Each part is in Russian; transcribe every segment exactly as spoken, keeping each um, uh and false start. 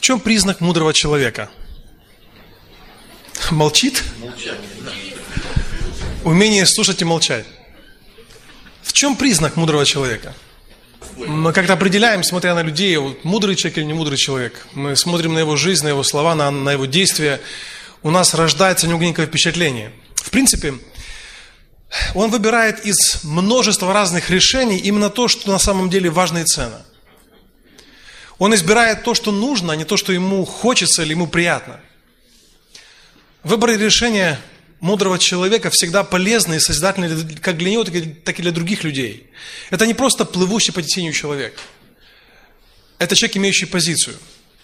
чем признак мудрого человека? Молчит? Умение слушать и молчать. В чем признак мудрого человека? Мы как-то определяем, смотря на людей, вот, мудрый человек или не мудрый человек. Мы смотрим на его жизнь, на его слова, на, на его действия. У нас рождается некое впечатление. В принципе, он выбирает из множества разных решений именно то, что на самом деле важно и ценно. Он избирает то, что нужно, а не то, что ему хочется или ему приятно. Выбор и решение мудрого человека всегда полезны и созидательны как для него, так и для других людей. Это не просто плывущий по течению человек. Это человек, имеющий позицию.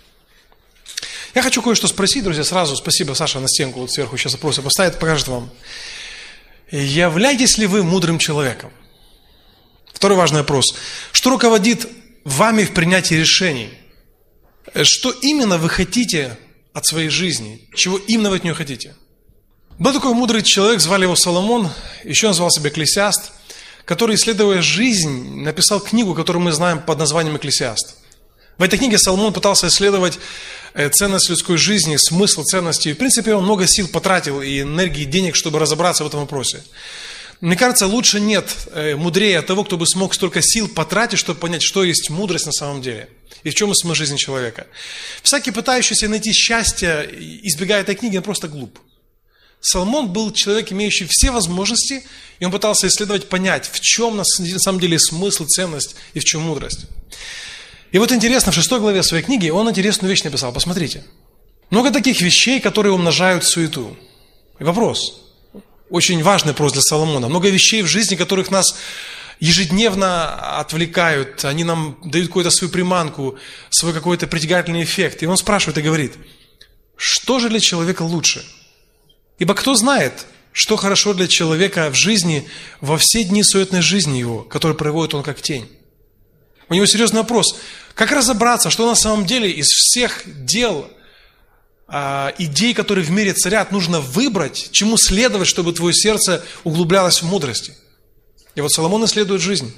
Я хочу кое-что спросить, друзья, сразу. Спасибо, Саша, на стенку вот сверху сейчас опросы поставит, покажет вам. Являетесь ли вы мудрым человеком? Второй важный вопрос. Что руководит вами в принятии решений? Что именно вы хотите от своей жизни? Чего именно вы от нее хотите? Был такой мудрый человек, звали его Соломон, еще он звал себя Экклесиаст, который, исследуя жизнь, написал книгу, которую мы знаем под названием «Экклесиаст». В этой книге Соломон пытался исследовать ценность людской жизни, смысл ценности. И, в принципе, он много сил потратил и энергии, и денег, чтобы разобраться в этом вопросе. Мне кажется, лучше нет мудрее того, кто бы смог столько сил потратить, чтобы понять, что есть мудрость на самом деле. И в чем смысл жизни человека. Всякий, пытающийся найти счастье, избегая этой книги, он просто глуп. Соломон был человек, имеющий все возможности, и он пытался исследовать, понять, в чем на самом деле смысл, ценность и в чем мудрость. И вот интересно, в шестой главе своей книги он интересную вещь написал. Посмотрите. Много таких вещей, которые умножают суету. И вопрос, очень важный вопрос для Соломона. Много вещей в жизни, которых нас ежедневно отвлекают, они нам дают какую-то свою приманку, свой какой-то притягательный эффект. И он спрашивает и говорит, что же для человека лучше? Ибо кто знает, что хорошо для человека в жизни во все дни суетной жизни его, которую проводит он как тень? У него серьезный вопрос. Как разобраться, что на самом деле из всех дел, э, идей, которые в мире царят, нужно выбрать, чему следовать, чтобы твое сердце углублялось в мудрости? И вот Соломон исследует жизнь.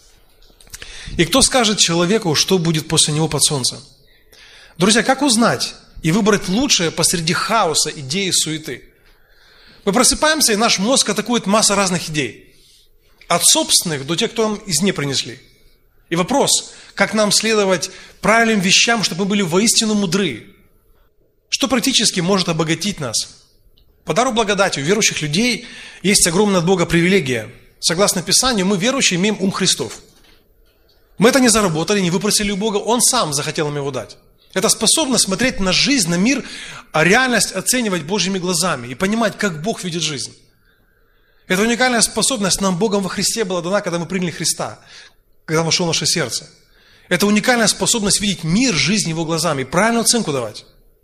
И кто скажет человеку, что будет после него под солнцем? Друзья, как узнать и выбрать лучшее посреди хаоса, идей и суеты? Мы просыпаемся, и наш мозг атакует масса разных идей. От собственных до тех, кто нам из не принесли. И вопрос, как нам следовать правильным вещам, чтобы мы были воистину мудры? Что практически может обогатить нас? По дару благодати у верующих людей есть огромная от Бога привилегия. Согласно Писанию, мы, верующие, имеем ум Христов. Мы это не заработали, не выпросили у Бога, Он сам захотел нам его дать. Это способность смотреть на жизнь, на мир, а реальность оценивать Божьими глазами и понимать, как Бог видит жизнь. Эта уникальная способность нам Богом во Христе была дана, когда мы приняли Христа, когда Он вошел в наше сердце. Это уникальная способность видеть мир, жизнь Его глазами и правильную оценку давать.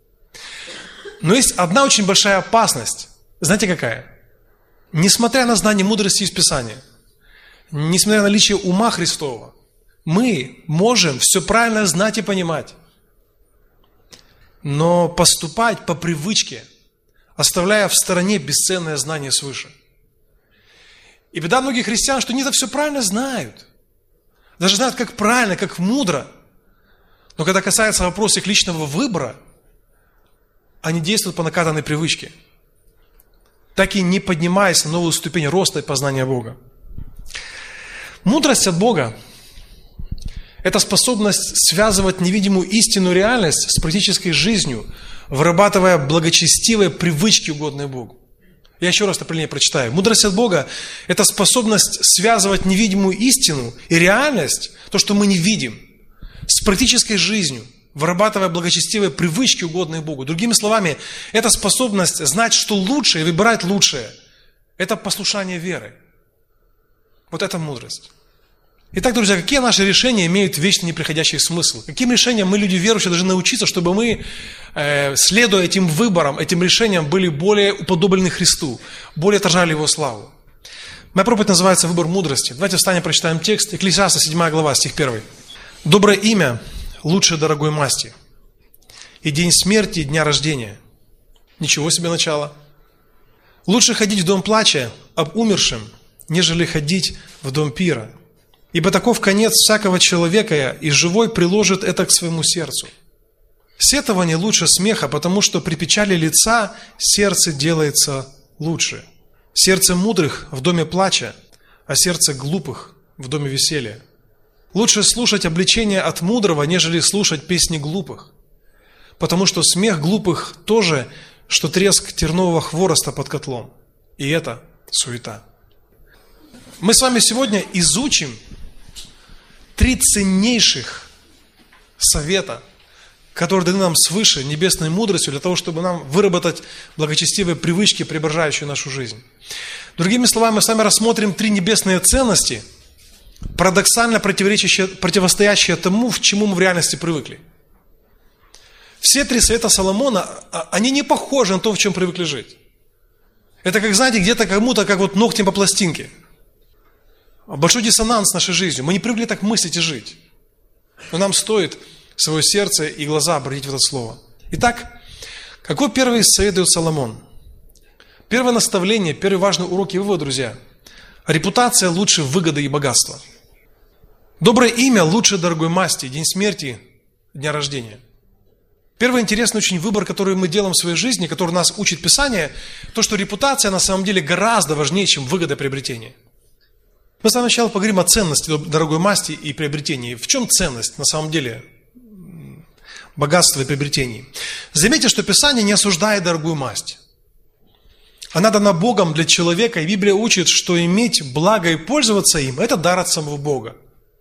Но есть одна очень большая опасность. Знаете какая? Несмотря на знание мудрости из Писания, несмотря на наличие ума Христова, мы можем все правильно знать и понимать, но поступать по привычке, оставляя в стороне бесценное знание свыше. И беда многих христиан, что они это все правильно знают. Даже знают, как правильно, как мудро. Но когда касается вопроса их личного выбора, они действуют по накатанной привычке, так и не поднимаясь на новую ступень роста и познания Бога. Мудрость от Бога – это способность связывать невидимую истинную реальность с практической жизнью, вырабатывая благочестивые привычки, угодные Богу. Я еще раз определение прочитаю. Мудрость от Бога – это способность связывать невидимую истину и реальность, то, что мы не видим, с практической жизнью, вырабатывая благочестивые привычки, угодные Богу. Другими словами, это способность знать, что лучше, и выбирать лучшее. Это послушание веры. Вот это мудрость. Итак, друзья, какие наши решения имеют вечно неприходящий смысл? Каким решениям мы, люди верующие, должны научиться, чтобы мы, э, следуя этим выборам, этим решениям, были более уподоблены Христу, более отражали Его славу? Моя проповедь называется «Выбор мудрости». Давайте встанем, прочитаем текст. Экклесиаста, седьмая глава, стих первый. «Доброе имя лучше дорогой масти, и день смерти, и дня рождения». Ничего себе начало. «Лучше ходить в дом плача об умершем, нежели ходить в дом пира. Ибо таков конец всякого человека, и живой приложит это к своему сердцу». Сетование лучше смеха, потому что при печали лица сердце делается лучше. Сердце мудрых в доме плача, а сердце глупых в доме веселья. Лучше слушать обличение от мудрого, нежели слушать песни глупых. Потому что смех глупых тоже, что треск тернового хвороста под котлом. И это суета. Мы с вами сегодня изучим три ценнейших совета, которые даны нам свыше небесной мудростью для того, чтобы нам выработать благочестивые привычки, преображающие нашу жизнь. Другими словами, мы с вами рассмотрим три небесные ценности, парадоксально противоречащие, противостоящие тому, к чему мы в реальности привыкли. Все три совета Соломона, они не похожи на то, в чем привыкли жить. Это как, знаете, где-то кому-то, как вот ногтем по пластинке. Большой диссонанс с нашей жизнью. Мы не привыкли так мыслить и жить. Но нам стоит свое сердце и глаза обратить в это слово. Итак, какой первый совет дает Соломон? Первое наставление, первый важный урок и вывод, друзья. Репутация лучше выгоды и богатства. Доброе имя лучше дорогой масти, день смерти, дня рождения. Первый интересный очень выбор, который мы делаем в своей жизни, который нас учит Писание, то, что репутация на самом деле гораздо важнее, чем выгода приобретения. Мы с вами сначала поговорим о ценности дорогой масти и приобретении. В чем ценность на самом деле богатства и приобретений? Заметьте, что Писание не осуждает дорогую масть. Она дана Богом для человека, и Библия учит, что иметь благо и пользоваться им – это дар от самого Бога.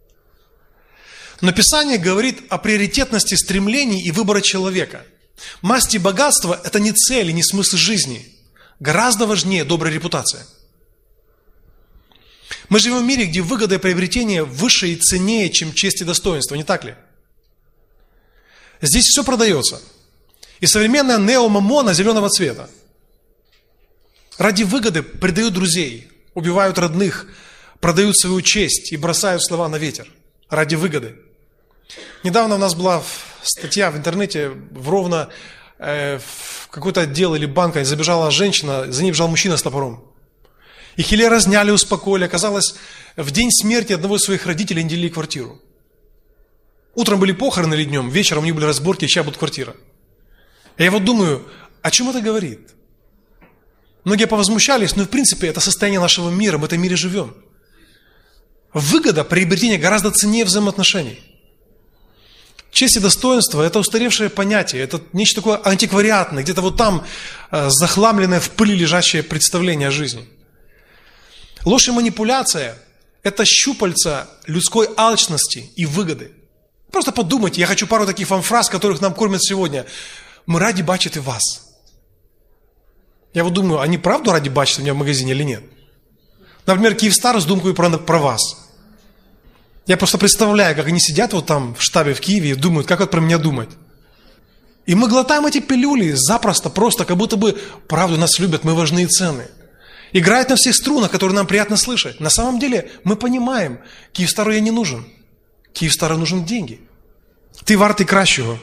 Но Писание говорит о приоритетности стремлений и выбора человека. Масть и богатство – это не цель и не смысл жизни. Гораздо важнее добрая репутация. Мы живем в мире, где выгода и приобретение выше и ценнее, чем честь и достоинство, не так ли? Здесь все продается. И современная неомамона зеленого цвета. Ради выгоды предают друзей, убивают родных, продают свою честь и бросают слова на ветер. Ради выгоды. Недавно у нас была статья в интернете, в Ровно, э, в какой-то отдел или банк забежала женщина, за ней бежал мужчина с топором. Их или разняли, успокоили. Оказалось, в день смерти одного из своих родителей они делили квартиру. Утром были похороны или днем, вечером у них были разборки, чья будет квартира. Я вот думаю, о чем это говорит? Многие повозмущались, но в принципе это состояние нашего мира, мы в этом мире живем. Выгода, приобретение гораздо ценнее взаимоотношений. Честь и достоинство – это устаревшее понятие, это нечто такое антиквариатное, где-то вот там э, захламленное в пыли лежащее представление о жизни. Ложь и манипуляция – это щупальца людской алчности и выгоды. Просто подумайте, я хочу пару таких вам фраз, которых нам кормят сегодня. Мы раді бачити вас. Я вот думаю, они правду ради бачить меня в магазине или нет? Например, Киевстар с думкой про, про вас. Я просто представляю, как они сидят вот там в штабе в Киеве и думают, как вот про меня думать. И мы глотаем эти пилюли запросто, просто, как будто бы правду нас любят, мы важны и ценны. Играет на всех струнах, которые нам приятно слышать. На самом деле мы понимаем, Киевстару я не нужен. Киевстару нужны деньги. Ти вартий кращого.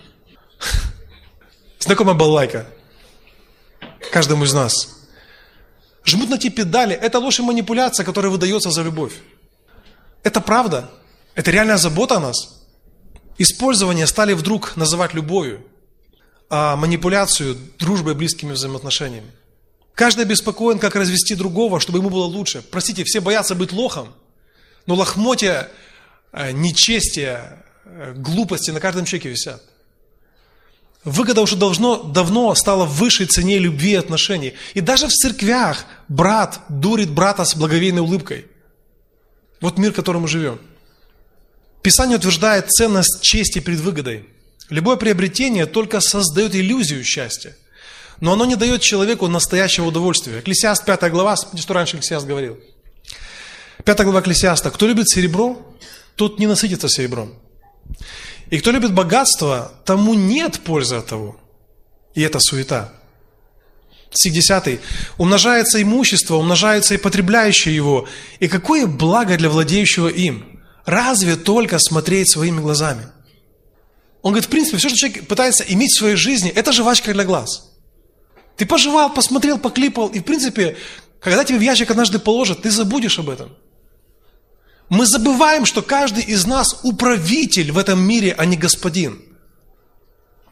Знакомая балалайка. Каждому из нас. Жмут на те педали. Это ложь и манипуляция, которая выдается за любовь. Это правда. Это реальная забота о нас. Использование стали вдруг называть любовью, а манипуляцию – дружбой и близкими взаимоотношениями. Каждый обеспокоен, как развести другого, чтобы ему было лучше. Простите, все боятся быть лохом, но лохмотья, нечестия, глупости на каждом человеке висят. Выгода уже должно, давно стала высшей цене любви и отношений. И даже в церквях брат дурит брата с благовейной улыбкой. Вот мир, в котором мы живем. Писание утверждает ценность чести перед выгодой. Любое приобретение только создает иллюзию счастья, но оно не дает человеку настоящего удовольствия. Экклесиаст, пятая глава, смотрите, что раньше Экклесиаст говорил. Пятая глава Экклесиаста. Кто любит серебро, тот не насытится серебром. И кто любит богатство, тому нет пользы от того. И это суета. Стих десятый. Умножается имущество, умножается и потребляющее его. И какое благо для владеющего им? Разве только смотреть своими глазами? Он говорит, в принципе, все, что человек пытается иметь в своей жизни, это жвачка для глаз. Ты пожевал, посмотрел, поклипал, и в принципе, когда тебе в ящик однажды положат, ты забудешь об этом. Мы забываем, что каждый из нас управитель в этом мире, а не господин.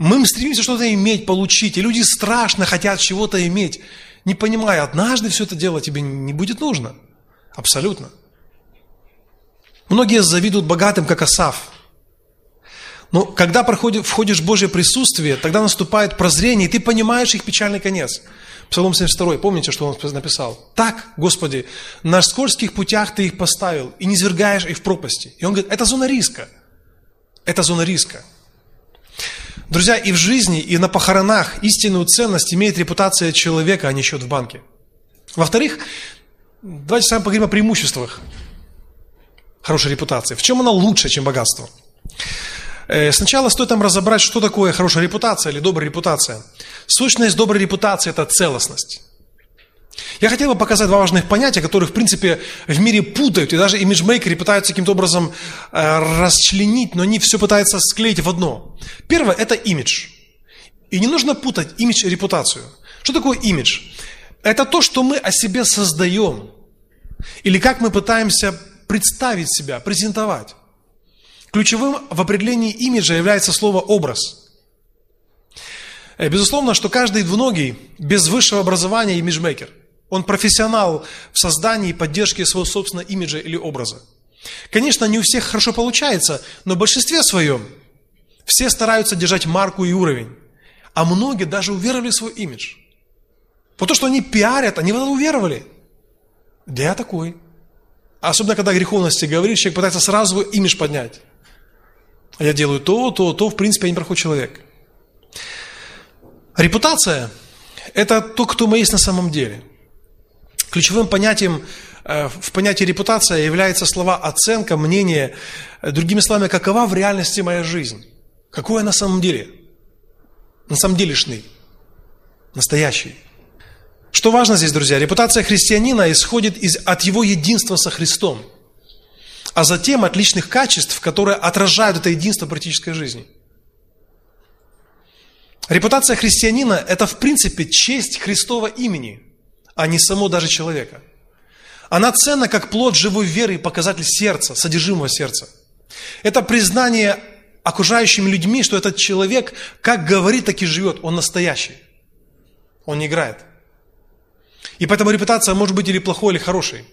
Мы стремимся что-то иметь, получить, и люди страшно хотят чего-то иметь, не понимая, однажды все это дело тебе не будет нужно. Абсолютно. Многие завидуют богатым, как Асав. Но когда проходишь, входишь в Божье присутствие, тогда наступает прозрение, и ты понимаешь их печальный конец. Псалом семьдесят два, помните, что он написал? «Так, Господи, на скользких путях Ты их поставил, и не низвергаешь их в пропасти». И он говорит, это зона риска. Это зона риска. Друзья, и в жизни, и на похоронах истинную ценность имеет репутация человека, а не счет в банке. Во-вторых, давайте с вами поговорим о преимуществах хорошей репутации. В чем она лучше, чем богатство? Сначала стоит нам разобрать, что такое хорошая репутация или добрая репутация. Сущность доброй репутации – это целостность. Я хотел бы показать два важных понятия, которые, в принципе, в мире путают, и даже имиджмейкеры пытаются каким-то образом э, расчленить, но они все пытаются склеить в одно. Первое – это имидж. И не нужно путать имидж и репутацию. Что такое имидж? Это то, что мы о себе создаем, или как мы пытаемся представить себя, презентовать. Ключевым в определении имиджа является слово «образ». Безусловно, что каждый двуногий без высшего образования имиджмейкер. Он профессионал в создании и поддержке своего собственного имиджа или образа. Конечно, не у всех хорошо получается, но в большинстве своем все стараются держать марку и уровень. А многие даже уверовали в свой имидж. Вот то, что они пиарят, они в это уверовали. Да я такой. Особенно, когда о греховности говоришь, человек пытается сразу свой имидж поднять. А я делаю то, то, то, в принципе, я неплохой человек. Репутация – это то, кто мы есть на самом деле. Ключевым понятием э, в понятии репутация является слова оценка, мнение. Другими словами, какова в реальности моя жизнь? Какой я на самом деле? На самом делешный, настоящий. Что важно здесь, друзья? Репутация христианина исходит из, от его единства со Христом, а затем от личных качеств, которые отражают это единство в практической жизни. Репутация христианина – это, в принципе, честь Христова имени, а не само даже человека. Она ценна как плод живой веры и показатель сердца, содержимого сердца. Это признание окружающими людьми, что этот человек, как говорит, так и живет. Он настоящий. Он не играет. И поэтому репутация может быть или плохой, или хорошей,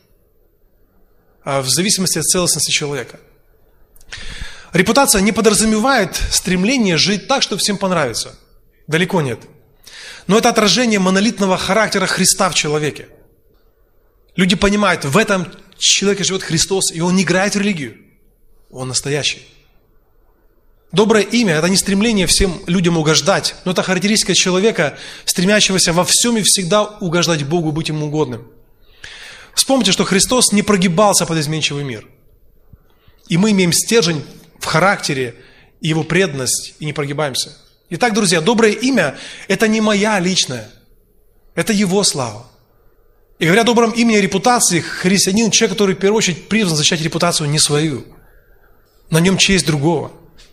в зависимости от целостности человека. Репутация не подразумевает стремление жить так, чтобы всем понравиться. Далеко нет. Но это отражение монолитного характера Христа в человеке. Люди понимают, в этом человеке живет Христос, и он не играет в религию. Он настоящий. Доброе имя – это не стремление всем людям угождать, но это характеристика человека, стремящегося во всем и всегда угождать Богу, быть Ему угодным. Вспомните, что Христос не прогибался под изменчивый мир. И мы имеем стержень в характере и Его преданность, и не прогибаемся. Итак, друзья, доброе имя – это не моя личная, это Его слава. И говоря о добром имени и репутации, христианин – человек, который в первую очередь призван защищать репутацию не свою. На нем честь другого.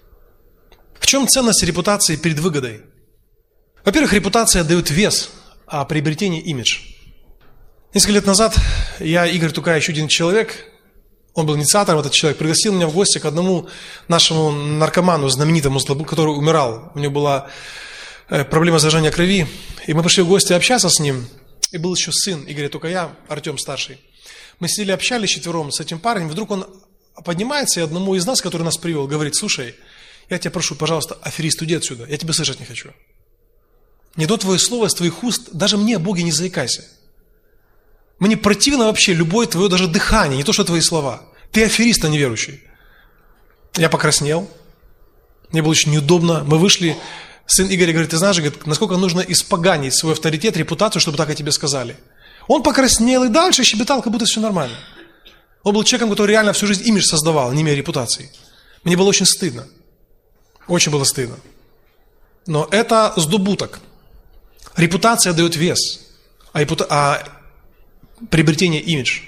В чем ценность репутации перед выгодой? Во-первых, репутация дает вес, а приобретение – имидж. Несколько лет назад я, Игорь Тукай, еще один человек, он был инициатором, этот человек, пригласил меня в гости к одному нашему наркоману, знаменитому, который умирал. У него была проблема заражения крови. И мы пошли в гости общаться с ним. И был еще сын Игоря Тукая, Артем старший. Мы сидели, общались четвером с этим парнем. Вдруг он поднимается и одному из нас, который нас привел, говорит: слушай, я тебя прошу, пожалуйста, аферист, уйди отсюда. Я тебя слышать не хочу. Не до твое слово из твоих уст, даже мне о Боге не заикайся. Мне противно вообще любое твое даже дыхание, не то что твои слова. Ты аферист, а не верующий. Я покраснел. Мне было очень неудобно. Мы вышли. Сын Игоря говорит: ты знаешь, говорит, насколько нужно испоганить свой авторитет, репутацию, чтобы так о тебе сказали. Он покраснел и дальше щебетал, как будто все нормально. Он был человеком, который реально всю жизнь имидж создавал, не имея репутации. Мне было очень стыдно. Очень было стыдно. Но это сдобуток. Репутация дает вес, а, репута... а приобретение имидж.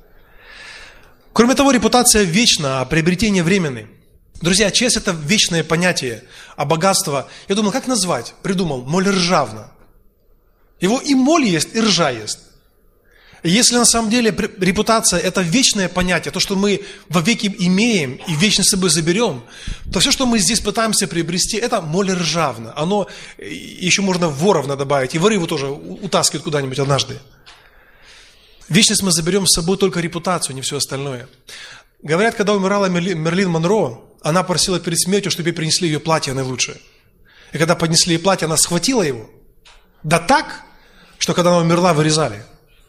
Кроме того, репутация вечна, а приобретение временный. Друзья, честь – это вечное понятие, а богатство, я думал, как назвать? Придумал: моль ржавна. Его и моль есть, и ржа есть. Если на самом деле репутация – это вечное понятие, то, что мы вовеки имеем и вечно с собой заберем, то все, что мы здесь пытаемся приобрести, это моль ржавна. Оно, еще можно воровна добавить, и воры его тоже утаскивают куда-нибудь однажды. Вечность мы заберем с собой только репутацию, не все остальное. Говорят, когда умирала Мерлин Монро, она просила перед смертью, чтобы ей принесли ее платье наилучшее. И когда поднесли ей платье, она схватила его. Да так, что когда она умерла, вырезали.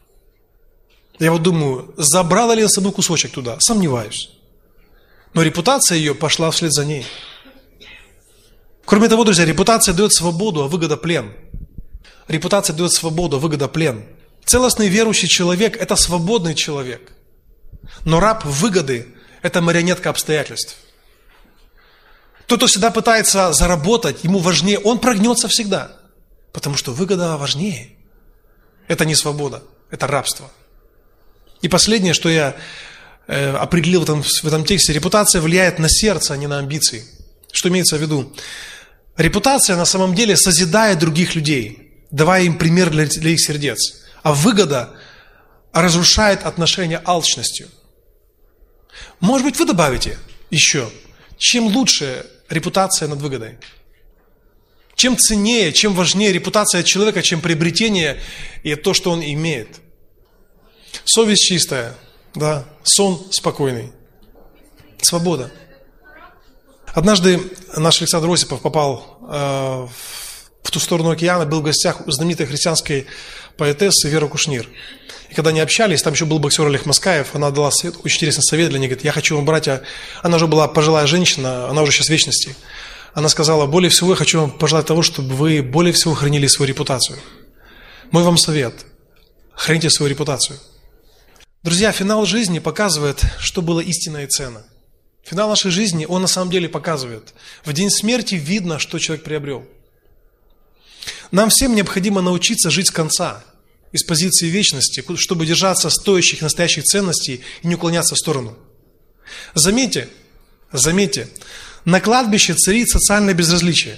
Я вот думаю, забрала ли я с собой кусочек туда? Сомневаюсь. Но репутация ее пошла вслед за ней. Кроме того, друзья, репутация дает свободу, а выгода плен. Репутация дает свободу, а выгода плен. Целостный верующий человек – это свободный человек. Но раб выгоды – это марионетка обстоятельств. Тот, кто всегда пытается заработать, ему важнее, он прогнется всегда. Потому что выгода важнее. Это не свобода, это рабство. И последнее, что я э, определил в этом, в этом тексте, репутация влияет на сердце, а не на амбиции. Что имеется в виду? Репутация на самом деле созидает других людей, давая им пример для, для их сердец. А выгода разрушает отношения алчностью. Может быть, вы добавите еще, чем лучше репутация над выгодой? Чем ценнее, чем важнее репутация человека, чем приобретение и то, что он имеет? Совесть чистая, да, сон спокойный, свобода. Однажды наш Александр Осипов попал э, в ту сторону океана, был в гостях у знаменитой христианской поэтессы Веры Кушнир. И когда они общались, там еще был боксер Олег Маскаев, она дала совет, очень интересный совет для них, говорит, я хочу вам, братья, она уже была пожилая женщина, она уже сейчас в вечности. Она сказала, более всего я хочу вам пожелать того, чтобы вы более всего хранили свою репутацию. Мой вам совет, храните свою репутацию. Друзья, финал жизни показывает, что было истинно и ценно. Финал нашей жизни, он на самом деле показывает. В день смерти видно, что человек приобрел. Нам всем необходимо научиться жить с конца, из позиции вечности, чтобы держаться стоящих настоящих ценностей и не уклоняться в сторону. Заметьте, заметьте, на кладбище царит социальное безразличие.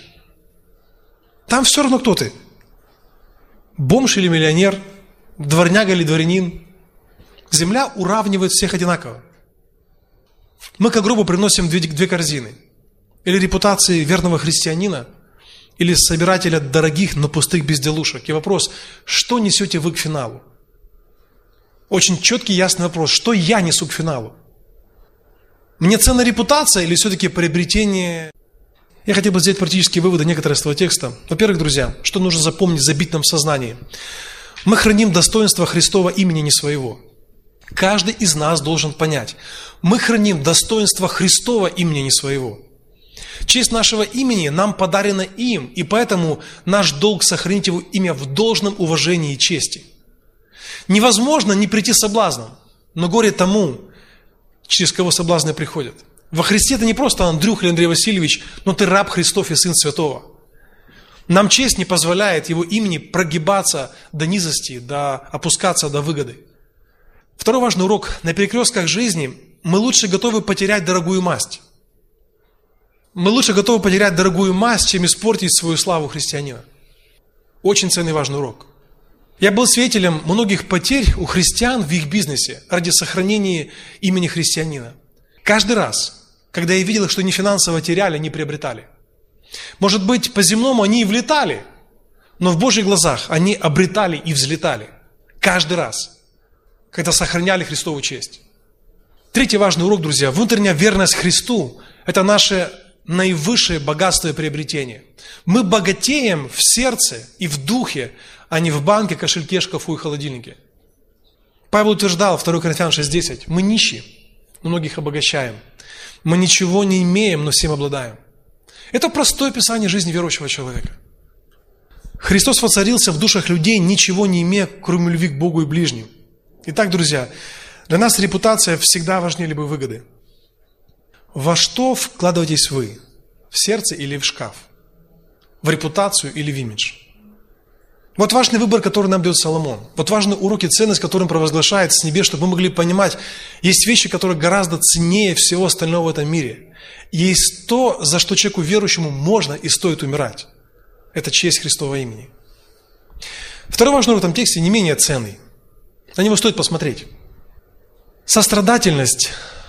Там все равно кто ты. Бомж или миллионер, дворняга или дворянин. Земля уравнивает всех одинаково. Мы к гробу приносим две, две корзины. Или репутации верного христианина, или собирателя дорогих, но пустых безделушек. И вопрос, что несете вы к финалу? Очень четкий, ясный вопрос, что я несу к финалу? Мне ценна репутация или все-таки приобретение? Я хотел бы сделать практические выводы некоторые из этого текста. Во-первых, друзья, что нужно запомнить, забить нам в сознании? Мы храним достоинство Христова имени не своего. Каждый из нас должен понять, мы храним достоинство Христова имени не своего. Честь нашего имени нам подарена им, и поэтому наш долг сохранить его имя в должном уважении и чести. Невозможно не прийти соблазном, но горе тому, через кого соблазны приходят. Во Христе ты не просто Андрюх или Андрей Васильевич, но ты раб Христов и Сын Святого. Нам честь не позволяет его имени прогибаться до низости, до опускаться до выгоды. Второй важный урок. На перекрестках жизни мы лучше готовы потерять дорогую масть. Мы лучше готовы потерять дорогую масть, чем испортить свою славу христианина. Очень ценный важный урок. Я был свидетелем многих потерь у христиан в их бизнесе ради сохранения имени христианина. Каждый раз, когда я видел, что они финансово теряли, они приобретали. Может быть, по-земному они и влетали, но в Божьих глазах они обретали и взлетали. Каждый раз, когда сохраняли Христову честь. Третий важный урок, друзья. Внутренняя верность Христу – это наше наивысшее богатство и приобретение. Мы богатеем в сердце и в духе, а не в банке, кошельке, шкафу и холодильнике. Павел утверждал, второе Коринфянам шесть десять, мы нищие, но многих обогащаем. Мы ничего не имеем, но всем обладаем. Это простое описание жизни верующего человека. Христос воцарился в душах людей, ничего не имея, кроме любви к Богу и ближним. Итак, друзья, для нас репутация всегда важнее любой выгоды. Во что вкладываетесь вы? В сердце или в шкаф? В репутацию или в имидж? Вот важный выбор, который нам дает Соломон. Вот важный урок и ценность, который он провозглашает с небес, чтобы мы могли понимать, есть вещи, которые гораздо ценнее всего остального в этом мире. Есть то, за что человеку верующему можно и стоит умирать. Это честь Христова имени. Второй важный урок в этом тексте не менее ценный. На него стоит посмотреть. Сострадательность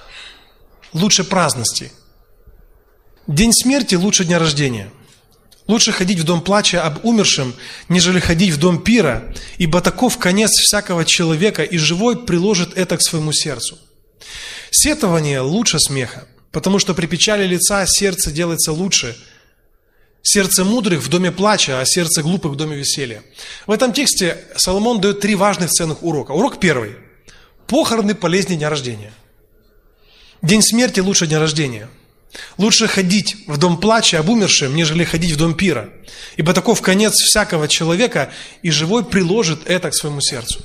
лучше праздности. День смерти лучше дня рождения. Лучше ходить в дом плача об умершем, нежели ходить в дом пира, ибо таков конец всякого человека, и живой приложит это к своему сердцу. Сетование лучше смеха, потому что при печали лица сердце делается лучше. Сердце мудрых в доме плача, а сердце глупых в доме веселья. В этом тексте Соломон дает три важных ценных урока. Урок первый. Похороны полезнее дня рождения. День смерти лучше дня рождения. Лучше ходить в дом плача об умершем, нежели ходить в дом пира. Ибо таков конец всякого человека, и живой приложит это к своему сердцу.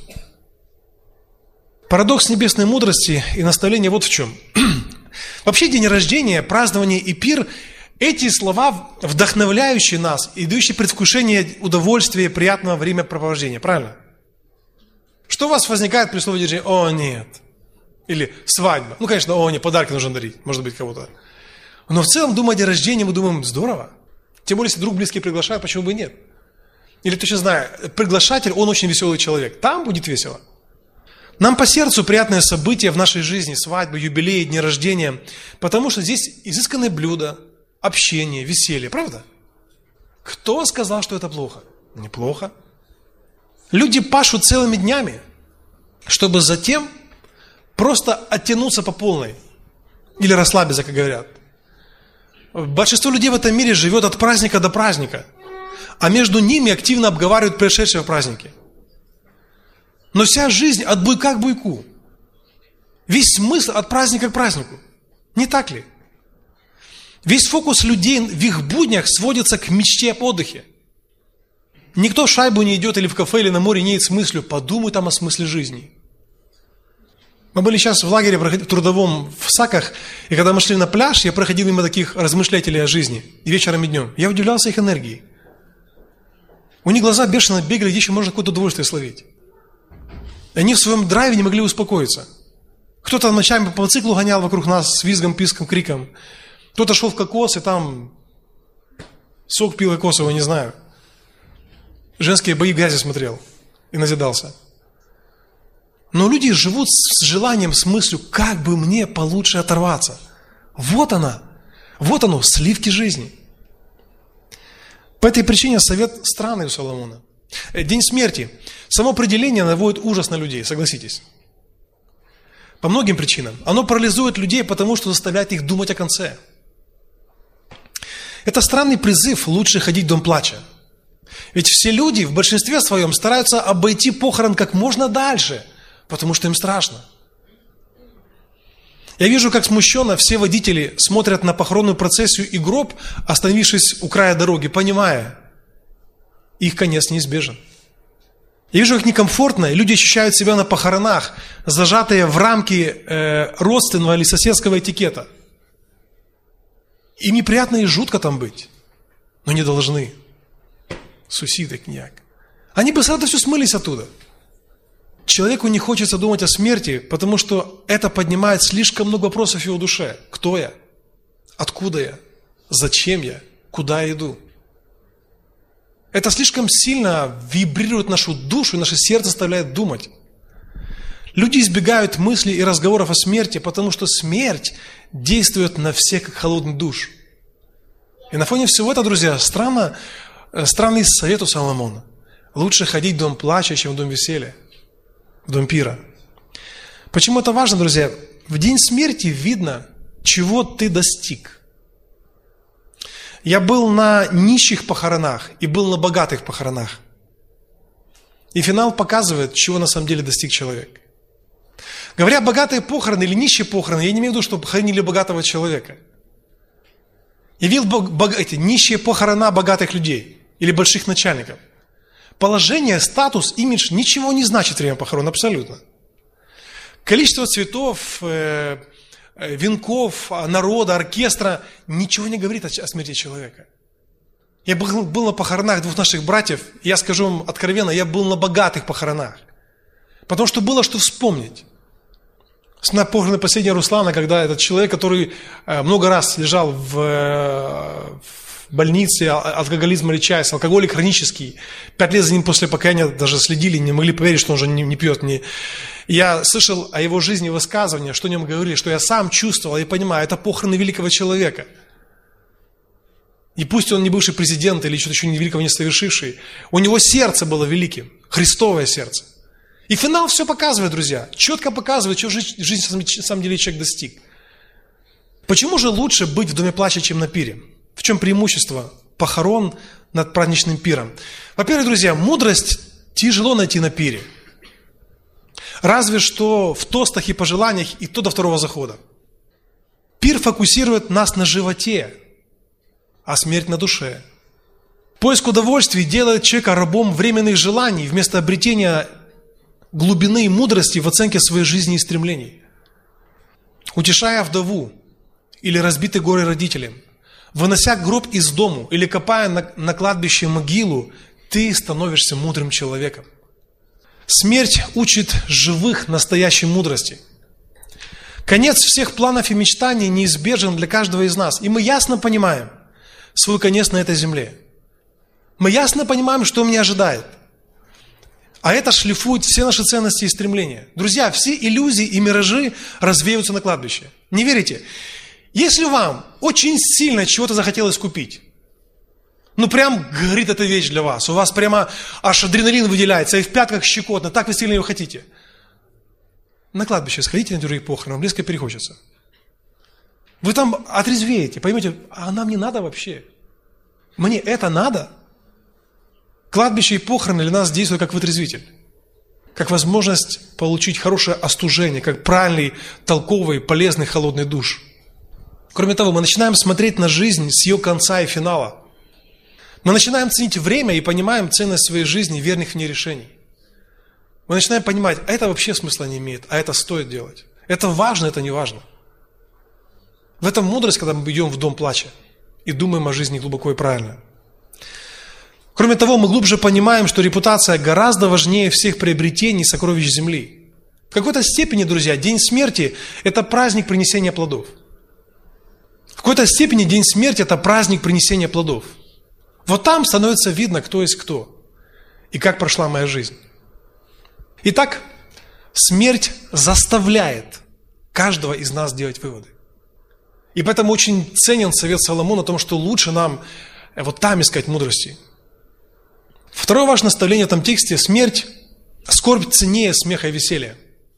Парадокс небесной мудрости и наставление вот в чем. Вообще день рождения, празднование и пир – эти слова, вдохновляющие нас и дающие предвкушение удовольствия, приятного времяпрепровождения. Правильно? Что у вас возникает при слове день рождения? О, нет. Или свадьба. Ну, конечно, о, нет, подарки нужно дарить. Может быть, кого-то. Но в целом, думая о дне рождения, мы думаем, здорово. Тем более, если друг близкий приглашает, почему бы и нет? Или точно знаю, приглашатель, он очень веселый человек. Там будет весело. Нам по сердцу приятное событие в нашей жизни, свадьбы, юбилеи, дни рождения, потому что здесь изысканные блюда, общение, веселье, правда? Кто сказал, что это плохо? Неплохо. Люди пашут целыми днями, чтобы затем просто оттянуться по полной. Или расслабиться, как говорят. Большинство людей в этом мире живет от праздника до праздника, а между ними активно обговаривают происшедшие праздники. Но вся жизнь от буйка к буйку. Весь смысл от праздника к празднику. Не так ли? Весь фокус людей в их буднях сводится к мечте об отдыхе. Никто в шайбу не идет или в кафе, или на море не идет с мыслью, подумай там о смысле жизни. Мы были сейчас в лагере в трудовом в Саках, и когда мы шли на пляж, я проходил мимо таких размышлятелей о жизни, и вечером, и днем. Я удивлялся их энергии. У них глаза бешено бегали, где еще можно какое-то удовольствие словить. Они в своем драйве не могли успокоиться. Кто-то ночами по мотоциклу гонял вокруг нас с визгом, писком, криком. Кто-то шел в кокос и там сок пил кокосовый, не знаю. Женские бои в грязи смотрел и назидался. Но люди живут с желанием, с мыслью, как бы мне получше оторваться. Вот она, вот оно, сливки жизни. По этой причине совет странный у Соломона. День смерти. Само определение наводит ужас на людей, согласитесь. По многим причинам. Оно парализует людей, потому что заставляет их думать о конце. Это странный призыв лучше ходить в дом плача. Ведь все люди в большинстве своем стараются обойти похорон как можно дальше, потому что им страшно. Я вижу, как смущенно все водители смотрят на похоронную процессию и гроб, остановившись у края дороги, понимая, их конец неизбежен. Я вижу, как некомфортно, и люди ощущают себя на похоронах, зажатые в рамки э, родственного или соседского этикета. Им неприятно и жутко там быть, но не должны. Сусиды, княк. Они бы сразу все смылись оттуда. Человеку не хочется думать о смерти, потому что это поднимает слишком много вопросов в его душе. Кто я? Откуда я? Зачем я? Куда я иду? Это слишком сильно вибрирует нашу душу, и наше сердце заставляет думать. Люди избегают мыслей и разговоров о смерти, потому что смерть действует на всех, как холодный душ. И на фоне всего этого, друзья, странно, странный совет у Соломона. Лучше ходить в дом плача, чем в дом веселья, в дом пира. Почему это важно, друзья? В день смерти видно, чего ты достиг. Я был на нищих похоронах и был на богатых похоронах. И финал показывает, чего на самом деле достиг человек. Говоря богатые похороны или нищие похороны, я не имею в виду, что похоронили богатого человека. Я видел бог... эти нищие похорона богатых людей или больших начальников. Положение, статус, имидж ничего не значит во время похорон, абсолютно. Количество цветов, э, венков, народа, оркестра ничего не говорит о смерти человека. Я был, был на похоронах двух наших братьев, и я скажу вам откровенно, я был на богатых похоронах. Потому что было что вспомнить. На похороны последнего Руслана, когда этот человек, который много раз лежал в, в в больнице, алкоголизм лечась, алкоголик хронический. Пять лет за ним после покаяния даже следили, не могли поверить, что он уже не, не пьет. Не... Я слышал о его жизни высказывания, что о нем говорили, что я сам чувствовал и понимаю, это похороны великого человека. И пусть он не бывший президент или что-то еще не великого не совершивший, у него сердце было великим, Христовое сердце. И финал все показывает, друзья, четко показывает, что жизнь, жизнь на самом деле человек достиг. Почему же лучше быть в доме плача, чем на пире? В чем преимущество похорон над праздничным пиром? Во-первых, друзья, мудрость тяжело найти на пире. Разве что в тостах и пожеланиях, и то до второго захода. Пир фокусирует нас на животе, а смерть на душе. Поиск удовольствий делает человека рабом временных желаний вместо обретения глубины и мудрости в оценке своей жизни и стремлений. Утешая вдову или разбитый горе родителям, вынося гроб из дому или копая на, на кладбище могилу, ты становишься мудрым человеком. Смерть учит живых настоящей мудрости. Конец всех планов и мечтаний неизбежен для каждого из нас. И мы ясно понимаем свой конец на этой земле. Мы ясно понимаем, что меня ожидает. А это шлифует все наши ценности и стремления. Друзья, все иллюзии и миражи развеются на кладбище. Не верите? Если вам очень сильно чего-то захотелось купить, ну прям горит эта вещь для вас, у вас прямо аж адреналин выделяется, и в пятках щекотно, так вы сильно ее хотите. На кладбище сходите на другие похороны, вам близко перехочется. Вы там отрезвеете, поймете, а нам не надо вообще. Мне это надо? Кладбище и похороны для нас действуют как вытрезвитель, как возможность получить хорошее остужение, как правильный, толковый, полезный, холодный душ. Кроме того, мы начинаем смотреть на жизнь с ее конца и финала. Мы начинаем ценить время и понимаем ценность своей жизни, верных в ней решений. Мы начинаем понимать, а это вообще смысла не имеет, а это стоит делать. Это важно, это не важно. В этом мудрость, когда мы идем в дом плача и думаем о жизни глубоко и правильно. Кроме того, мы глубже понимаем, что репутация гораздо важнее всех приобретений и сокровищ земли. В какой-то степени, друзья, день смерти – это праздник принесения плодов. В какой-то степени день смерти – это праздник принесения плодов. Вот там становится видно, кто есть кто и как прошла моя жизнь. Итак, смерть заставляет каждого из нас делать выводы. И поэтому очень ценен совет Соломона о том, что лучше нам вот там искать мудрости. Второе важное наставление в этом тексте – смерть, скорбь ценнее смеха и веселья.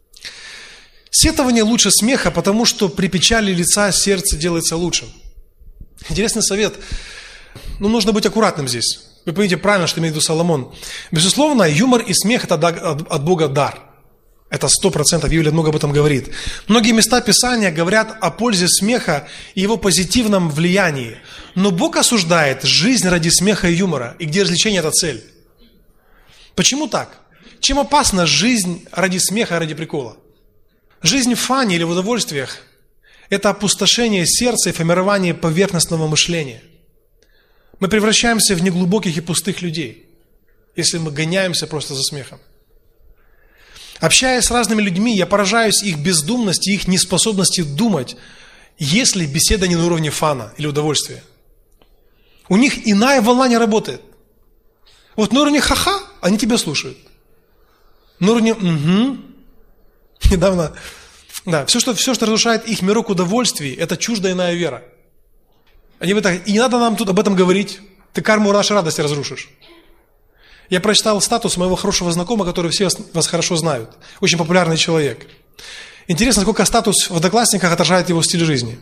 Сетование лучше смеха, потому что при печали лица сердце делается лучшим. Интересный совет. Ну, нужно быть аккуратным здесь. Вы поймите правильно, что имеет в виду Соломон. Безусловно, юмор и смех – это от Бога дар. Это сто процентов, Библия много об этом говорит. Многие места Писания говорят о пользе смеха и его позитивном влиянии. Но Бог осуждает жизнь ради смеха и юмора, и где развлечение – это цель. Почему так? Чем опасна жизнь ради смеха и ради прикола? Жизнь в фане или в удовольствиях – это опустошение сердца и формирование поверхностного мышления. Мы превращаемся в неглубоких и пустых людей, если мы гоняемся просто за смехом. Общаясь с разными людьми, я поражаюсь их бездумности, их неспособности думать, если беседа не на уровне фана или удовольствия. У них иная волна не работает. Вот на уровне ха-ха они тебя слушают. На уровне угу. Недавно, да, все что, все, что разрушает их мирок удовольствий, это чуждая иная вера. Они бы так, и не надо нам тут об этом говорить, ты карму нашей радости разрушишь. Я прочитал статус моего хорошего знакомого, который все вас хорошо знают. Очень популярный человек. Интересно, сколько статус в Одноклассниках отражает его стиль жизни.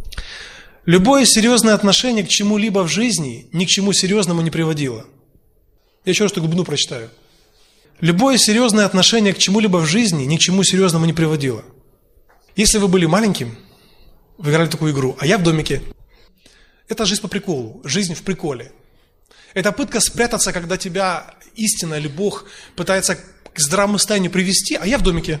Любое серьезное отношение к чему-либо в жизни ни к чему серьезному не приводило. Я еще раз эту глубину прочитаю. Любое серьезное отношение к чему-либо в жизни ни к чему серьезному не приводило. Если вы были маленьким, вы играли в такую игру, а я в домике. Это жизнь по приколу, жизнь в приколе. Это пытка спрятаться, когда тебя истина или Бог пытается к здравому состоянию привести, а я в домике.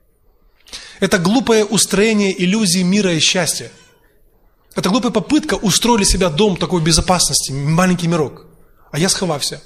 Это глупое устроение иллюзии мира и счастья. Это глупая попытка устроить для себя дом такой безопасности, маленький мирок. А я сховався.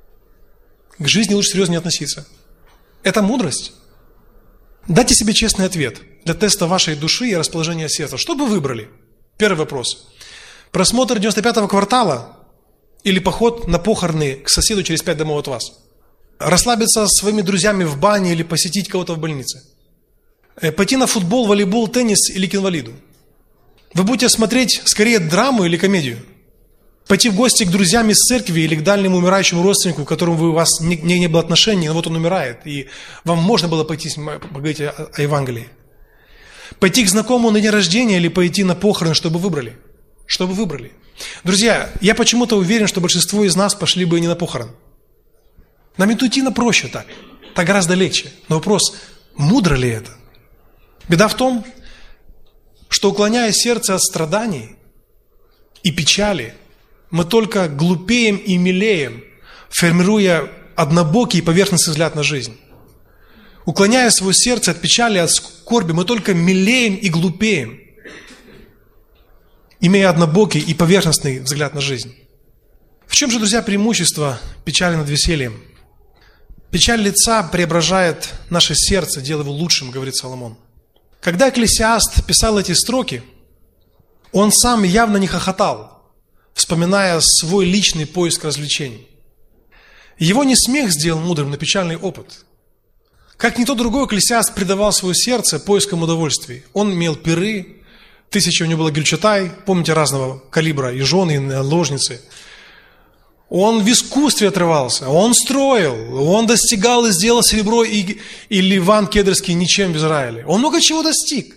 К жизни лучше серьезно не относиться. Это мудрость. Дайте себе честный ответ для теста вашей души и расположения сердца. Что бы вы выбрали? Первый вопрос. Просмотр девяносто пятого квартала или поход на похороны к соседу через пять домов от вас. Расслабиться с своими друзьями в бане или посетить кого-то в больнице. Пойти на футбол, волейбол, теннис или к инвалиду. Вы будете смотреть скорее драму или комедию. Пойти в гости к друзьям из церкви или к дальнему умирающему родственнику, к которому вы, у вас не, не, не было отношений, но вот он умирает, и вам можно было пойти поговорить о, о Евангелии. Пойти к знакомому на день рождения или пойти на похороны, чтобы выбрали. Чтобы выбрали. Друзья, я почему-то уверен, что большинство из нас пошли бы не на похорон. Нам интуитивно проще так. Так гораздо легче. Но вопрос, мудро ли это? Беда в том, что уклоняя сердце от страданий и печали, мы только глупеем и милеем, формируя однобокий и поверхностный взгляд на жизнь. Уклоняя свое сердце от печали, от скорби, мы только милеем и глупеем, имея однобокий и поверхностный взгляд на жизнь. В чем же, друзья, преимущество печали над весельем? Печаль лица преображает наше сердце, делая его лучшим, говорит Соломон. Когда Экклесиаст писал эти строки, он сам явно не хохотал, вспоминая свой личный поиск развлечений. Его не смех сделал мудрым, но печальный опыт. Как никто другой, Экклесиаст предавал свое сердце поискам удовольствий. Он имел пиры, тысячи у него было гюльчатай, помните, разного калибра, и жены, и наложницы. Он в искусстве отрывался, он строил, он достигал и сделал серебро и, и ливан кедрский ничем в Израиле. Он много чего достиг.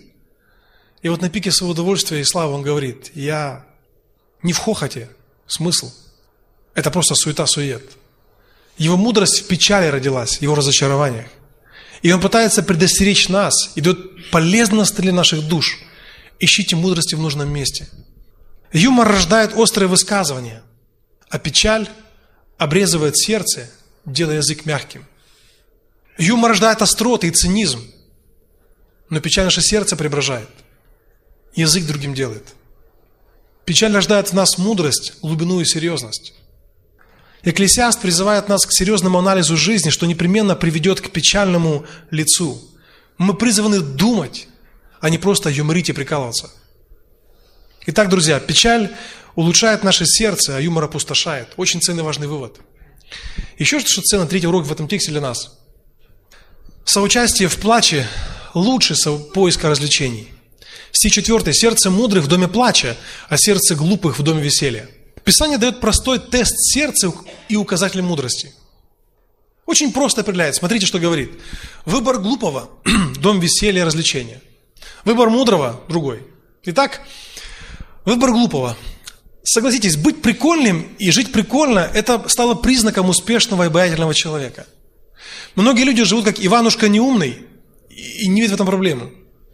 И вот на пике своего удовольствия и славы он говорит, я не в хохоте, смысл. Это просто суета-сует. Его мудрость в печали родилась, его разочарованиях. И он пытается предостеречь нас, идет полезность для наших душ. Ищите мудрости в нужном месте. Юмор рождает острые высказывания, а печаль обрезывает сердце, делая язык мягким. Юмор рождает остроты и цинизм, но печаль наше сердце преображает, язык другим делает. Печаль рождает в нас мудрость, глубину и серьезность. Экклесиаст призывает нас к серьезному анализу жизни, что непременно приведет к печальному лицу. Мы призваны думать, а не просто юморить и прикалываться. Итак, друзья, печаль улучшает наше сердце, а юмор опустошает. Очень ценный, важный вывод. Еще что ценно, третий урок в этом тексте для нас. Соучастие в плаче лучше поиска развлечений. Стих четвёртый. Сердце мудрых в доме плача, а сердце глупых в доме веселья. Писание дает простой тест сердца и указатель мудрости. Очень просто определяет. Смотрите, что говорит. Выбор глупого – дом веселья и развлечения. Выбор мудрого – другой. Итак, выбор глупого. Согласитесь, быть прикольным и жить прикольно – это стало признаком успешного и обаятельного человека. Многие люди живут как Иванушка неумный и не видят в этом проблему.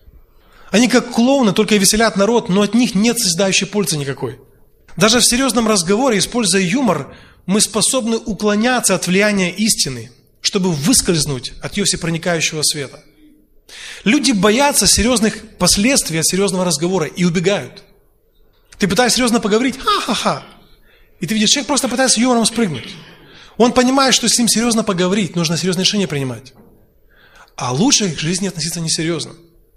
Они как клоуны, только веселят народ, но от них нет созидающей пользы никакой. Даже в серьезном разговоре, используя юмор, мы способны уклоняться от влияния истины, чтобы выскользнуть от ее всепроникающего света. Люди боятся серьезных последствий от серьезного разговора и убегают. Ты пытаешься серьезно поговорить, ха-ха-ха. И ты видишь, человек просто пытается юмором спрыгнуть. Он понимает, что с ним серьезно поговорить, нужно серьезное решение принимать. А лучше к жизни относиться несерьезно.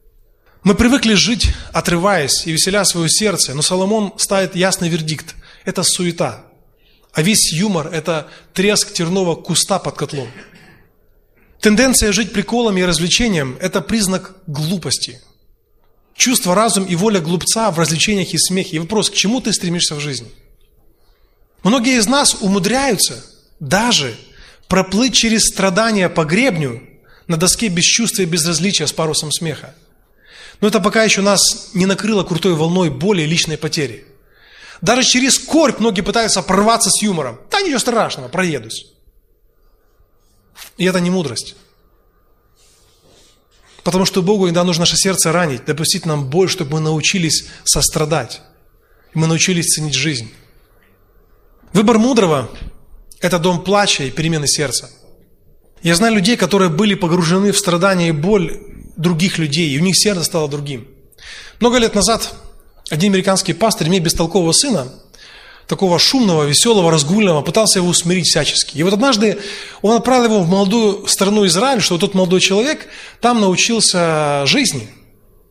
Мы привыкли жить, отрываясь и веселя свое сердце, но Соломон ставит ясный вердикт. Это суета. А весь юмор – это треск тернового куста под котлом. Тенденция жить приколами и развлечением – это признак глупости. Чувство, разум и воля глупца в развлечениях и смехе. И вопрос, к чему ты стремишься в жизни? Многие из нас умудряются даже проплыть через страдания по гребню на доске бесчувствия и безразличия с парусом смеха. Но это пока еще нас не накрыло крутой волной боли и личной потери. Даже через скорбь многие пытаются прорваться с юмором. Да ничего страшного, проедусь. И это не мудрость. Потому что Богу иногда нужно наше сердце ранить, допустить нам боль, чтобы мы научились сострадать. И мы научились ценить жизнь. Выбор мудрого – это дом плача и перемены сердца. Я знаю людей, которые были погружены в страдания и боль других людей, и у них сердце стало другим. Много лет назад один американский пастырь, имея бестолкового сына, такого шумного, веселого, разгульного, пытался его усмирить всячески. И вот однажды он отправил его в молодую страну Израиль, что тот молодой человек там научился жизни.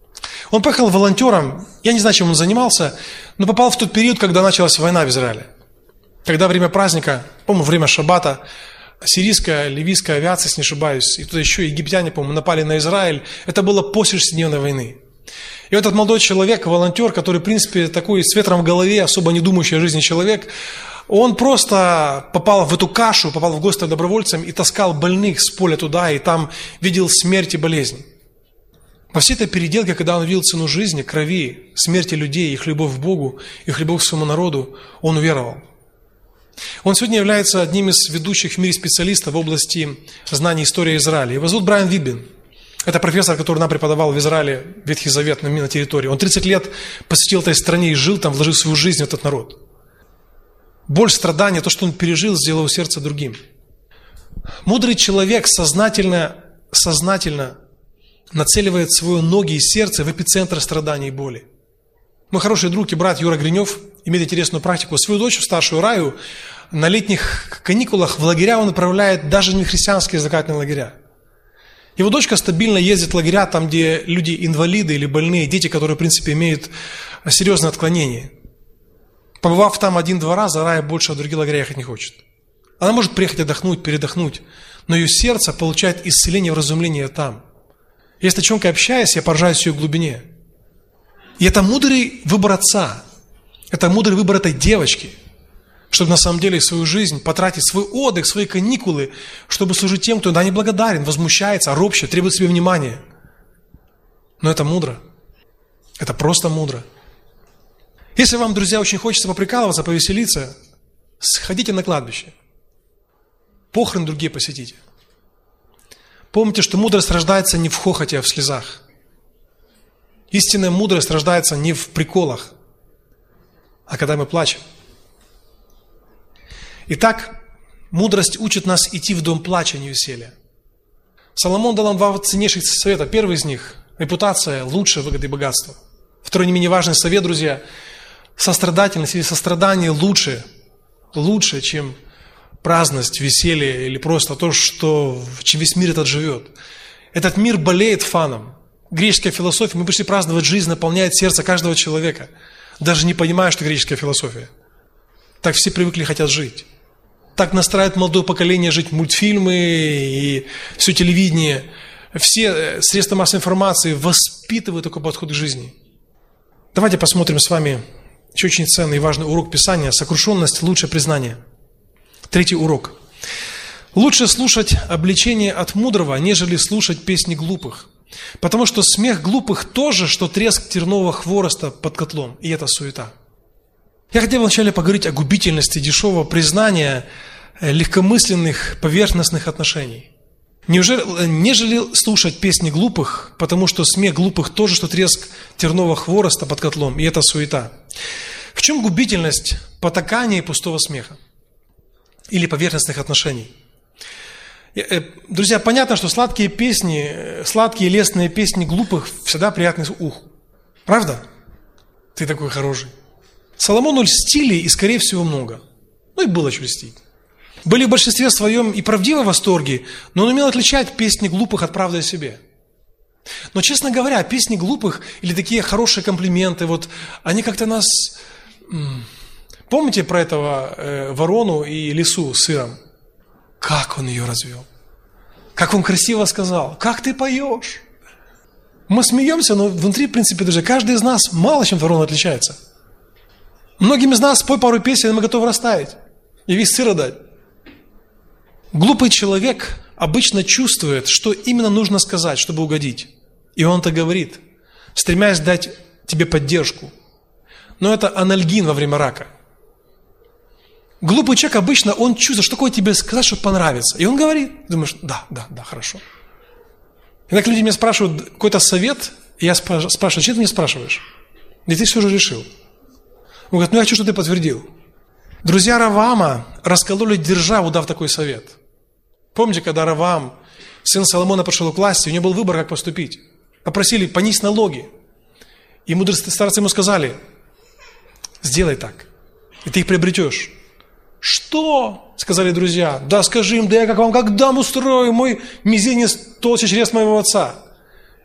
Он поехал волонтером, я не знаю, чем он занимался, но попал в тот период, когда началась война в Израиле. Когда время праздника, по-моему, время шаббата, сирийская, ливийская авиация, если не ошибаюсь, и туда еще египтяне, по-моему, напали на Израиль. Это было после шестидневной войны. И этот молодой человек, волонтер, который, в принципе, такой с ветром в голове, особо не думающий о жизни человек, он просто попал в эту кашу, попал в госпиталь добровольцем и таскал больных с поля туда, и там видел смерть и болезнь. Во всей этой переделке, когда он видел цену жизни, крови, смерти людей, их любовь к Богу, их любовь к своему народу, он уверовал. Он сегодня является одним из ведущих в мире специалистов в области знаний истории Израиля. Его зовут Брайан Виббин. Это профессор, который нам преподавал в Израиле Ветхий Завет на, на территории. Он тридцать лет посетил этой стране и жил там, вложил свою жизнь в этот народ. Боль, страдания, то, что он пережил, сделало сердце другим. Мудрый человек сознательно, сознательно нацеливает свои ноги и сердце в эпицентр страданий и боли. Мой хороший друг и брат Юра Гринев имеет интересную практику. Свою дочь, старшую Раю, на летних каникулах в лагеря он направляет даже не христианские закатные лагеря. Его дочка стабильно ездит в лагеря, там, где люди инвалиды или больные, дети, которые, в принципе, имеют серьезные отклонения. Побывав там один-два раза, Рая больше в другие лагеря ехать не хочет. Она может приехать отдохнуть, передохнуть, но ее сердце получает исцеление, вразумление там. Я с девчонкой общаюсь, я поражаюсь ее глубине. И это мудрый выбор отца, это мудрый выбор этой девочки, чтобы на самом деле свою жизнь потратить, свой отдых, свои каникулы, чтобы служить тем, кто да, неблагодарен, возмущается, ропщет, требует себе внимания. Но это мудро. Это просто мудро. Если вам, друзья, очень хочется поприкалываться, повеселиться, сходите на кладбище. Похороны другие посетите. Помните, что мудрость рождается не в хохоте, а в слезах. Истинная мудрость рождается не в приколах, а когда мы плачем. Итак, мудрость учит нас идти в дом плача, а не веселья. Соломон дал нам два ценнейших совета. Первый из них – репутация лучше выгоды и богатства. Второй не менее важный совет, друзья – сострадательность или сострадание лучше, лучше, чем праздность, веселье или просто то, что, чем весь мир этот живет. Этот мир болеет фаном. Греческая философия, мы пришли праздновать жизнь, наполняет сердце каждого человека, даже не понимая, что греческая философия. Так все привыкли, хотят жить. Так настраивает молодое поколение жить мультфильмы и все телевидение. Все средства массовой информации воспитывают такой подход к жизни. Давайте посмотрим с вами еще очень ценный и важный урок Писания. Сокрушенность – лучшее признание. Третий урок. Лучше слушать обличение от мудрого, нежели слушать песни глупых. Потому что смех глупых тоже, что треск тернового хвороста под котлом. И это суета. Я хотел вначале поговорить о губительности дешевого признания легкомысленных, поверхностных отношений. Неужели, нежели слушать песни глупых, потому что смех глупых тоже, что треск тернового хвороста под котлом. И это суета. В чем губительность потакания и пустого смеха? Или поверхностных отношений? Друзья, понятно, что сладкие песни, сладкие лестные песни глупых всегда приятны уху. Правда? Ты такой хороший. Соломону льстили, и, скорее всего, много. Ну и было что льстить. Были в большинстве своем и правдивы в восторге, но он умел отличать песни глупых от правды о себе. Но, честно говоря, песни глупых или такие хорошие комплименты, вот, они как-то нас... Помните про этого э, ворону и лису с сыром? Как он ее развел? Как он красиво сказал? Как ты поешь? Мы смеемся, но внутри, в принципе, даже каждый из нас мало чем от ворона отличается. Многим из нас спой пару песен, и мы готовы растаять и весь сыр отдать. Глупый человек обычно чувствует, что именно нужно сказать, чтобы угодить. И он это говорит, стремясь дать тебе поддержку. Но это анальгин во время рака. Глупый человек обычно, он чувствует, что такое тебе сказать, чтобы понравиться. И он говорит, думаешь, да, да, да, хорошо. Иногда люди меня спрашивают какой-то совет, и я спрашиваю, что ты мне спрашиваешь? И ты все же решил. Он говорит, ну я хочу, чтобы ты подтвердил. Друзья Раваама раскололи державу, дав такой совет. Помните, когда Раваам, сын Соломона, пошел к власти, у него был выбор, как поступить. Попросили понизить налоги. И мудрые старцы ему сказали, сделай так, и ты их приобретешь. Что? Сказали друзья. Да скажи им, да я как вам как дам устрою, мой мизинец толще чрез моего отца.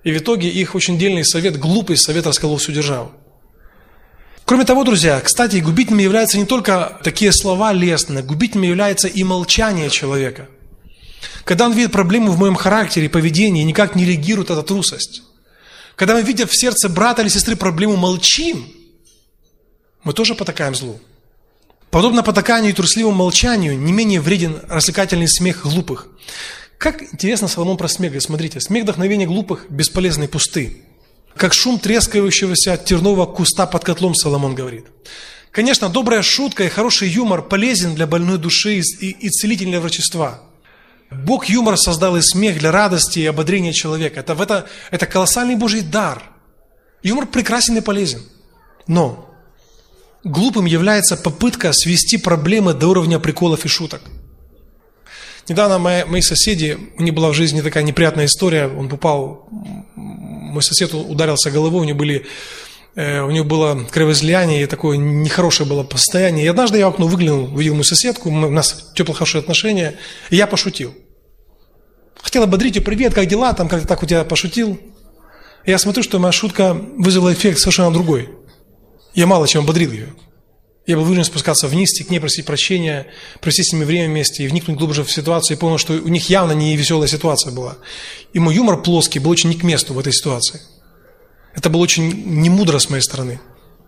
И в итоге их очень дельный совет, глупый совет расколол всю державу. Кроме того, друзья, кстати, губительными являются не только такие слова лестные, губительными является и молчание человека. Когда он видит проблему в моем характере и поведении, никак не реагирует, это трусость. Когда мы видим в сердце брата или сестры проблему, молчим, мы тоже потакаем злу. Подобно потаканию и трусливому молчанию, не менее вреден развлекательный смех глупых. Как интересно Соломон про смех говорит. Смотрите, смех вдохновения глупых бесполезный, пусты. Как шум трескающегося от тернового куста под котлом, Соломон говорит. Конечно, добрая шутка и хороший юмор полезен для больной души и, и целитель для врачества. Бог юмор создал и смех для радости и ободрения человека. Это, это, это колоссальный Божий дар. Юмор прекрасен и полезен. Но глупым является попытка свести проблемы до уровня приколов и шуток. Недавно мои, мои соседи, у них была в жизни такая неприятная история, он попал, мой сосед ударился головой, у него, были, э, у него было кровоизлияние, и такое нехорошее было состояние. И однажды я в окно выглянул, увидел мою соседку, у нас теплые, хорошие отношения, и я пошутил. Хотел ободрить ее: привет, как дела, там как-то так у тебя пошутил. И я смотрю, что моя шутка вызвала эффект совершенно другой. Я мало чем ободрил ее. Я был вынужден спускаться вниз, и к ней просить прощения, провести с ними время вместе и вникнуть глубже в ситуацию, и понял, что у них явно не веселая ситуация была. И мой юмор плоский был очень не к месту в этой ситуации. Это было очень немудро с моей стороны.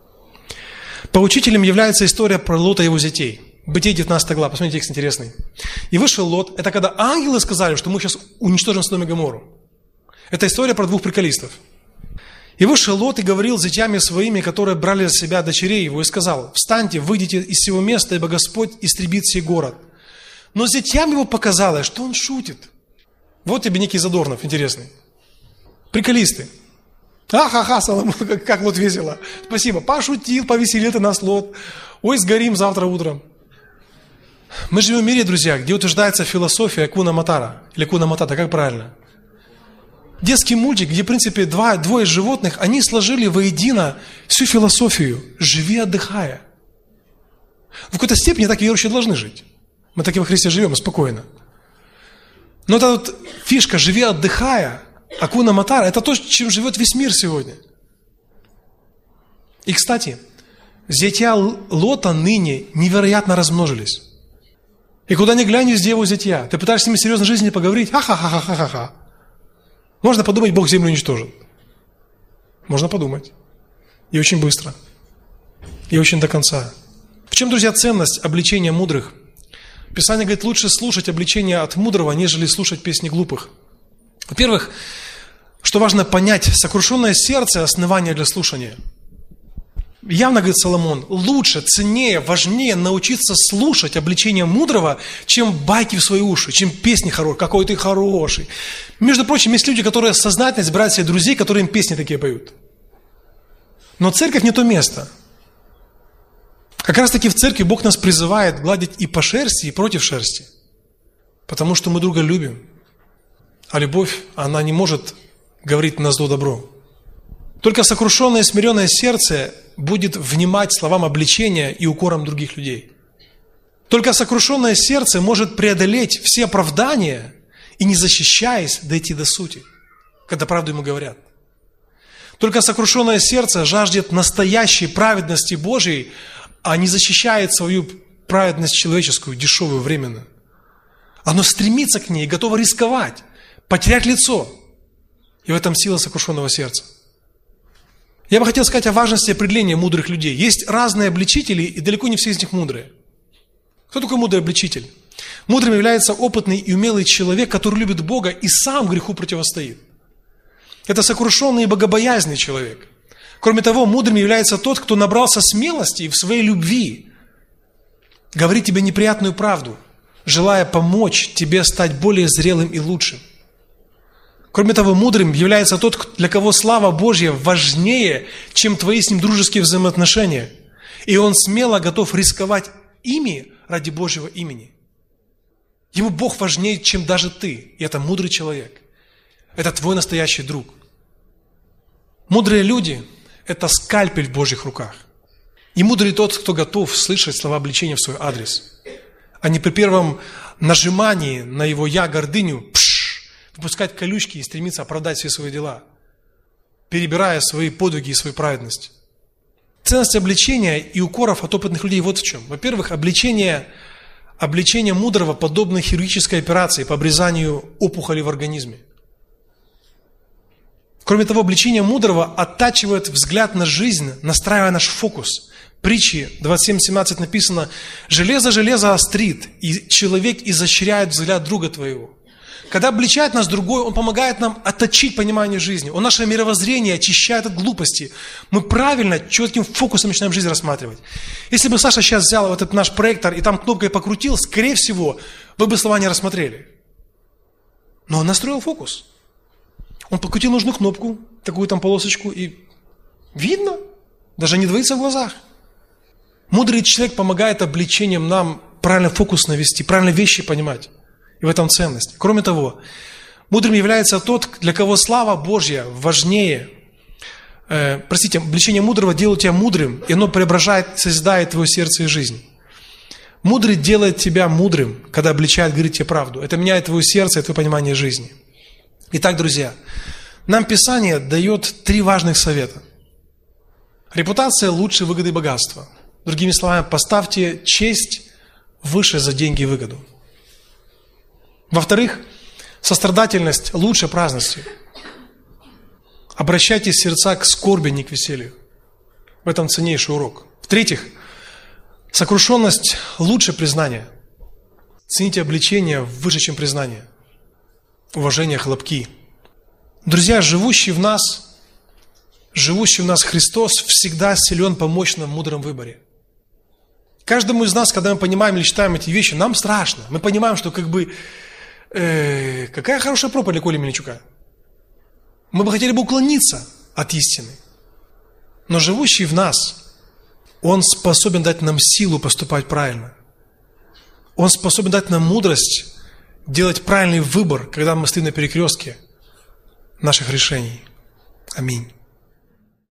Поучителем является история про Лота и его зятей. Бытие девятнадцатая глава, посмотрите, текст интересный. «И вышел Лот», это когда ангелы сказали, что мы сейчас уничтожим Содом и Гоморру. Это история про двух приколистов. «И вышел Лот и говорил с зятьями своими, которые брали за себя дочерей его, и сказал: встаньте, выйдите из сего места, ибо Господь истребит сей город. Но зятьям его показалось, что он шутит». Вот тебе некий Задорнов интересный. Приколисты. Ах-ха-ха, Соломон, как, как Лот весело. Спасибо, пошутил, повеселил ты нас, Лот. Ой, сгорим завтра утром. Мы живем в мире, друзья, где утверждается философия Куна Матара. Или Куна Матата, как правильно? Детский мультик, где, в принципе, два, двое животных, они сложили воедино всю философию. Живи, отдыхая. В какой-то степени так верующие должны жить. Мы так и во Христе живем, спокойно. Но эта вот фишка «живи, отдыхая», Акуна Матара, это то, чем живет весь мир сегодня. И, кстати, зятья Лота ныне невероятно размножились. И куда ни глянь, везде его зятья. Ты пытаешься с ними серьезно в жизни поговорить, ха-ха-ха-ха-ха-ха. Можно подумать, Бог землю уничтожит. Можно подумать. И очень быстро. И очень до конца. В чем, друзья, ценность обличения мудрых? Писание говорит, лучше слушать обличение от мудрого, нежели слушать песни глупых. Во-первых, что важно понять, сокрушенное сердце – основание для слушания. Явно, говорит Соломон, лучше, ценнее, важнее научиться слушать обличение мудрого, чем байки в свои уши, чем песни хорошие, какой ты хороший. Между прочим, есть люди, которые сознательно избирают себе друзей, которые им песни такие поют. Но церковь не то место. Как раз таки в церкви Бог нас призывает гладить и по шерсти, и против шерсти. Потому что мы друга любим. А любовь, она не может говорить на зло добро. Только сокрушенное и смиренное сердце будет внимать словам обличения и укорам других людей. Только сокрушенное сердце может преодолеть все оправдания и, не защищаясь, дойти до сути, когда правду ему говорят. Только сокрушенное сердце жаждет настоящей праведности Божьей, а не защищает свою праведность человеческую, дешевую, временную. Оно стремится к ней, готово рисковать, потерять лицо. И в этом сила сокрушенного сердца. Я бы хотел сказать о важности определения мудрых людей. Есть разные обличители, и далеко не все из них мудрые. Кто такой мудрый обличитель? Мудрым является опытный и умелый человек, который любит Бога и сам греху противостоит. Это сокрушенный и богобоязный человек. Кроме того, мудрым является тот, кто набрался смелости и в своей любви говорит тебе неприятную правду, желая помочь тебе стать более зрелым и лучшим. Кроме того, мудрым является тот, для кого слава Божья важнее, чем твои с ним дружеские взаимоотношения. И он смело готов рисковать ими ради Божьего имени. Ему Бог важнее, чем даже ты. И это мудрый человек. Это твой настоящий друг. Мудрые люди – это скальпель в Божьих руках. И мудрый тот, кто готов слышать слова обличения в свой адрес, а не при первом нажимании на его «я» гордыню пш, выпускать колючки и стремиться оправдать все свои дела. перебирая свои подвиги и свою праведность. Ценность обличения и укоров от опытных людей вот в чем. Во-первых, обличение, обличение мудрого подобно хирургической операции по обрезанию опухоли в организме. Кроме того, обличение мудрого оттачивает взгляд на жизнь, настраивая наш фокус. В притче двадцать семь семнадцать написано: «Железо железо острит, и человек изощряет взгляд друга твоего». Когда обличает нас другой, он помогает нам отточить понимание жизни. Он наше мировоззрение очищает от глупости. Мы правильно, четким фокусом начинаем жизнь рассматривать. Если бы Саша сейчас взял вот этот наш проектор и там кнопкой покрутил, скорее всего, вы бы слова не рассмотрели. Но он настроил фокус. Он покрутил нужную кнопку, такую там полосочку, и видно, даже не двоится в глазах. Мудрый человек помогает обличением нам правильно фокус навести, правильно вещи понимать. И в этом ценность. Кроме того, мудрым является тот, для кого слава Божья важнее. Э, простите, обличение мудрого делает тебя мудрым, и оно преображает, созидает твое сердце и жизнь. Мудрый делает тебя мудрым, когда обличает, говорит тебе правду. Это меняет твое сердце и твое понимание жизни. Итак, друзья, нам Писание дает три важных совета. Репутация лучше выгоды и богатства. Другими словами, поставьте честь выше за деньги и выгоду. Во-вторых, сострадательность лучше праздности. Обращайте сердца к скорби, не к веселью. В этом ценнейший урок. В-третьих, сокрушенность лучше признания. Цените обличение выше, чем признание. Уважение, хлопки. Друзья, живущий в нас, живущий в нас Христос всегда силен помочь нам в мудром выборе. Каждому из нас, когда мы понимаем или читаем эти вещи, нам страшно. Мы понимаем, что как бы э, какая хорошая проповедь для Коли Мельничука. Мы бы хотели бы уклониться от истины. Но живущий в нас, Он способен дать нам силу поступать правильно. Он способен дать нам мудрость делать правильный выбор, когда мы стоим на перекрестке наших решений. Аминь.